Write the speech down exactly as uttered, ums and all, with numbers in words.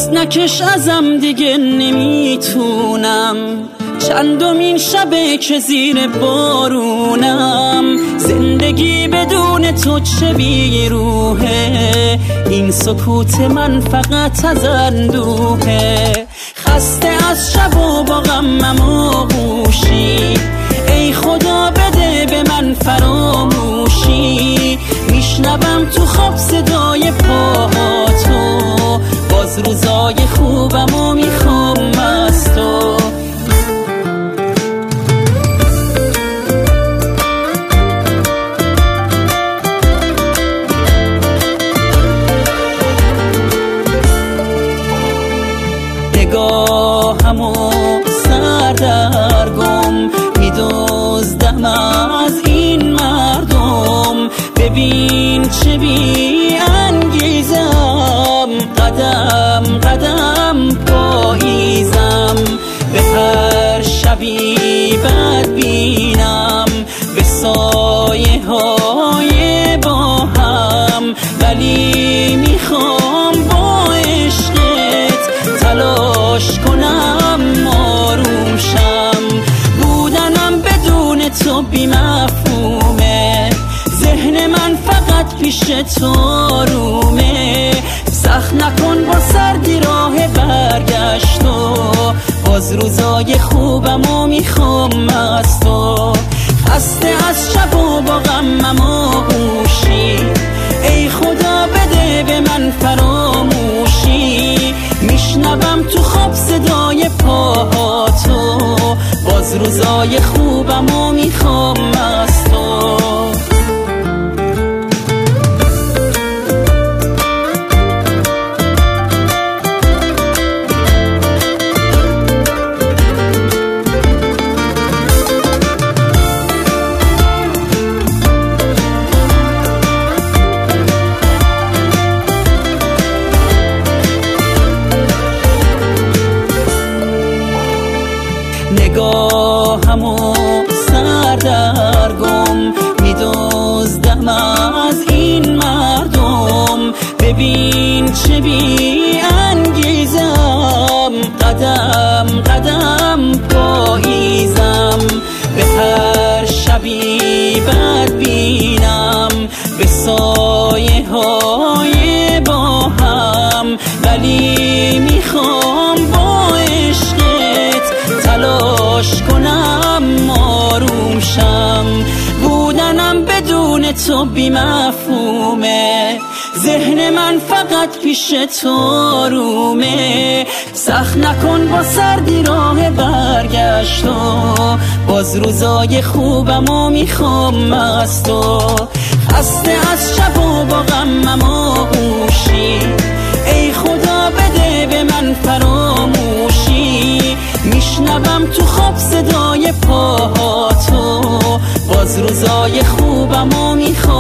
دست نکش ازم دیگه نمیتونم، چندمین شبه که زیر بارونم. زندگی بدون تو چه بیروحه، این سکوت من فقط از اندوهه. خسته از شب و با غمم آغوشی، ای خدا بده به من فراموشی. میشنوم تو خواب صدای پاهاتو، باز روزای خوبم و میخوام از تو. نگاهمو سردرگم میدزدم از این مردم. ببین چه بی انگیزم، قدم قدم پاییزم. به هر شبی بد بینم، به سایه های با هم. ولی میخوام با عشقت تلاش کنم آروم شم. بودنم بدون تو بی مفهومه، ذهن من فقط پیش تو آرومه. سخت نکن با سردی راه برگشت و باز روزای خوبم و میخوام از تو. خسته از شب و با غمم آغوشی، ای خدا بده به من فراموشی. میشنوم تو خواب صدای پاهاتو، باز روزای خوبم و میخوام از تو. نگاهمو سردرگم میدزدم از این مردم. ببین چه بی انگیزم، قدم قدم پاییزم. به هر شبی بد بینم، به سایه های با هم. ولی میخوام با عشقت تلاش کنم آروم شم. بودنم بدون تو بی مفهومه، ذهن من فقط پیش تو آرومه. سخت نکن با سردی راه برگشت و باز روزای خوبم و میخوام از تو. خسته از شب و با غمم آغوشی، ای خدا بده به من فراموشی. میشنوم تو خواب صدای پاهاتو، باز روزای خوبم و میخوام